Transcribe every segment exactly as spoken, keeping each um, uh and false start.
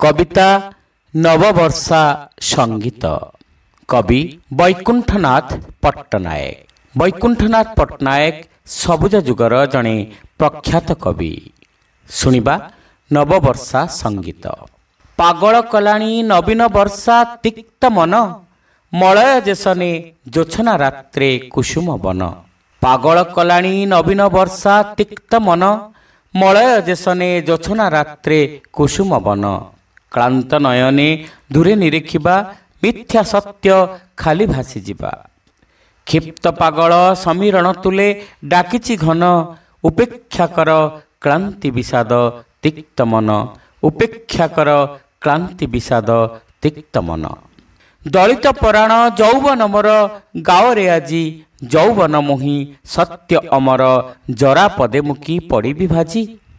कविता नववर्षा संगीत। कवि वैकुंठनाथ पट्टनायक। वैकुंठनाथ पट्टनायक सबुज जुगर जड़े प्रख्यात कवि। शुणिबा नववर्षा संगीत। पागल कलाणी नवीन वर्षा तिक्त मन, मलय जेसने जोछना रात्रे कुसुम बन। पागल कलाणी नवीन वर्षा तिक्त मन, मलय जेसने जोछना रात्रे कुसुम बन। क्लांत नयने दूरे निरीखिबा, मिथ्या सत्य खाली भासी जिबा। क्षिप्त पागल समीरण तुले डाकिछि घन, उपेक्षा कर क्लांति विषाद तिक्त मन। उपेक्षा कर क्लांति विषाद तिक्त मन। दलित पराण यौवन मोर गाओरे आजी, यौवन मोहि सत्य अमर, जरा पदे मुकी पड़ी विभाजी।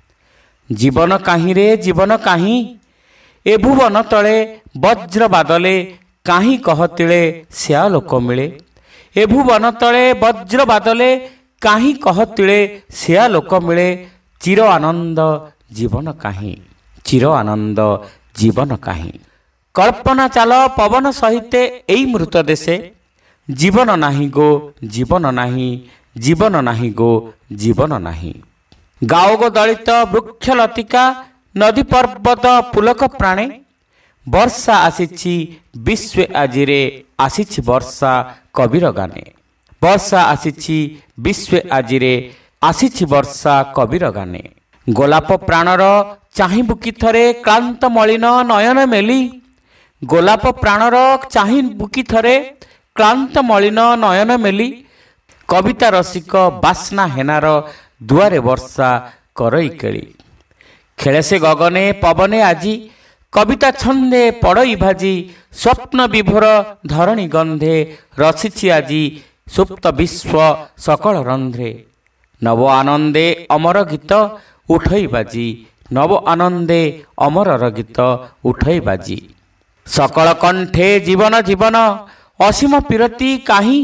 जीवन काहीं रे जीवन काहीं, ए भुवन तले वज्र बादले, काहीं कहतिले स्या लोक मिले। ए भुवन तले वज्र बादले, काहीं कहतिले स्या लोक मिले। चिर आनंद जीवन काहीं, चिर आनंद जीवन काहीं। कल्पना चाल पवन सहिते एई मृत देशे, जीवन नाही गो जीवन नाही, जीवन नाही गो जीवन नाही। गाओ गो दलित वृक्ष लतिका, नदी पर्वत पुलक प्राणे। वर्षा आसीछि विश्व आजिरे, आसीछि वर्षा कबीर गाने। वर्षा आसीछि विश्व आजिरे, आसीछि वर्षा कबीर गाने। गोलाप प्राणर चाहिबु कि थरे, क्लांत मलिन नयन मेली। गोलाप प्राणर चाहिबु कि थरे, क्लांत मलिन नयन मेली। कविता रसिक बास्ना हेनार, दुआरे वर्षा करई केली। खेले से गगने पवने आजी, कविता छंदे पड़ई भाजी। स्वप्न विभोर धरणी गंधे, रसिछि आजी सुप्त विश्व सकल रंध्रे। नव आनंदे अमर गीत उठई बाजी, नव आनंदे अमरर गीत उठई बाजी। सकल कंठे जीवन जीवन, असीम पीरती काहीं।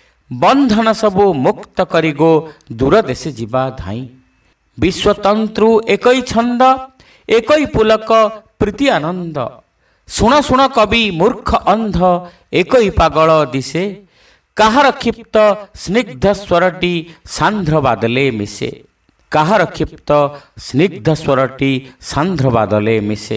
बंधन सबु मुक्त करी गो, दूर देशे जीवा धाई। विश्वतंत्रु एकई छंद, एकई पुलक प्रीति आनंद। सुण सुण कवि मूर्ख अंध, एकई पागल दिशे। काहार क्षिप्त स्निग्ध स्वरटी, सांध्र बादले मिसे। काहार क्षिप्त स्निग्ध स्वरटी, सांध्र बादले मिसे।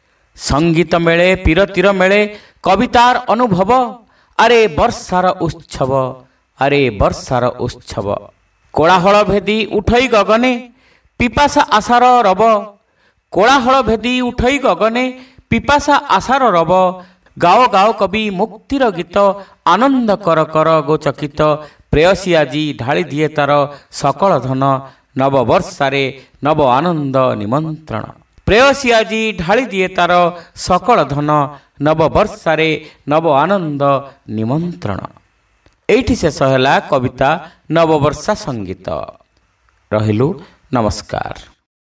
संगीत मेले पीरतीर मेले, कवितार अनुभव। अरे वर्षार उत्सव, अरे वर्षार उत्सव। कोलाहल भेदी उठई गगने, पिपासा आशार रब। कोलाहल भेदी उठई गगने, पिपासा आशार रब। गाओ गाओ कवि मुक्तिर गीत, आनंद कर कर गो चकित। प्रेयसी आजी ढाली दिए तार सकल धन, नव वर्षारे नव आनंद निमंत्रण। प्रेयसी आजी ढाली दिए तार सकल धन, नव वर्षारे नव आनंद निमंत्रण। एठी शेष होला कविता नववर्षा संगीत। रहिलु नमस्कार।